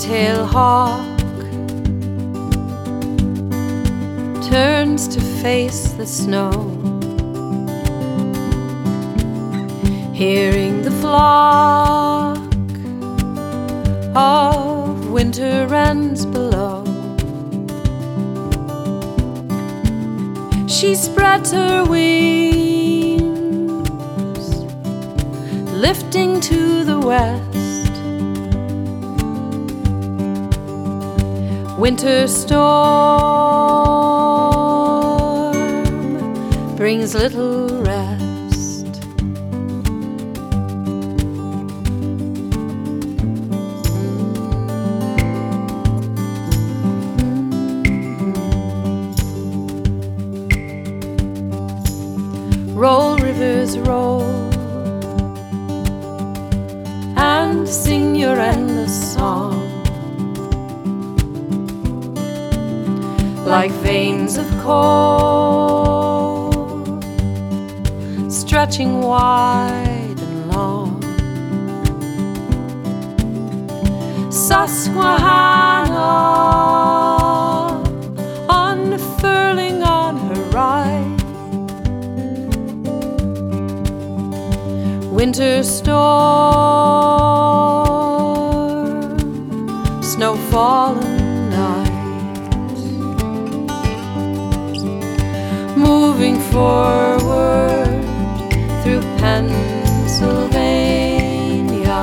red-tailed hawk turns to face the snow, hearing the flock of winter wrens below. She spreads her wings, lifting to the west. Winter storm brings little rest. Roll, rivers, roll, and sing your endless song. Like veins of coal, stretching wide and long. Susquehanna, unfurling on her right. Winter storm, snow-fallen night. Moving forward through Pennsylvania,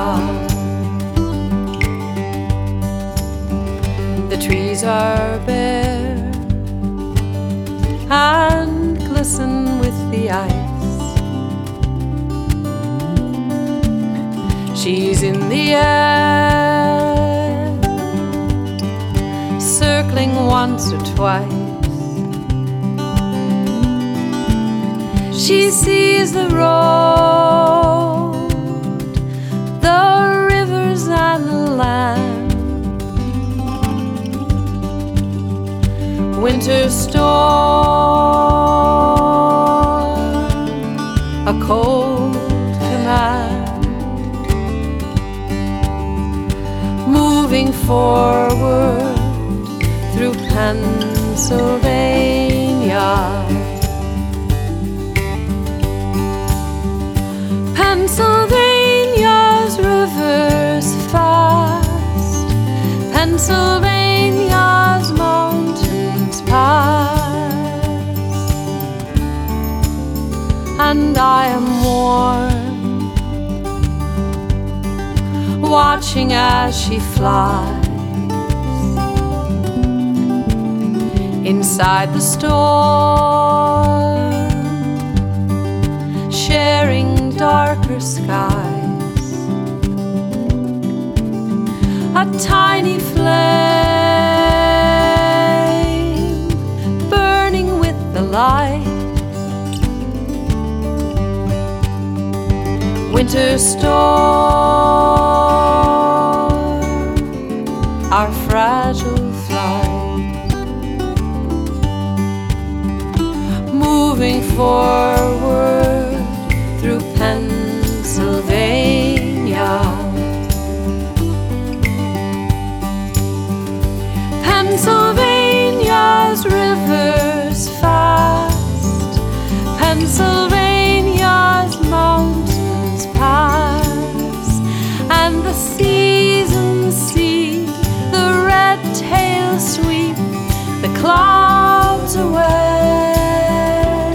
the trees are bare and glisten with the ice. She's in the air, circling once or twice. She sees the road, the rivers and the land. Winter storm, a cold command. Moving forward through Pennsylvania. Pennsylvania's rivers fast, Pennsylvania's mountains pass, and I am warm, watching as she flies inside the storm, sharing darker skies. A tiny flame burning with the light. Winter storm, our fragile flight. Moving forward through Pennsylvania. Pennsylvania's rivers fast, Pennsylvania's mountains pass, and the seasons see the red tail sweep the clouds away.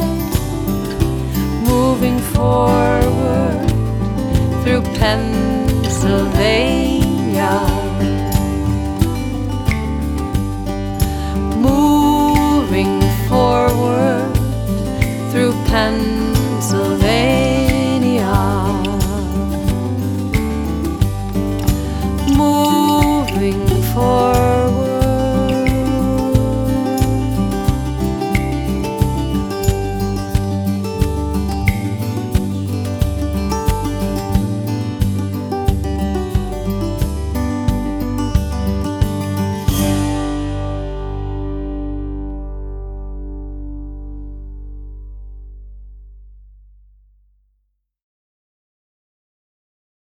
Moving forward through Pennsylvania. Moving forward through Pennsylvania.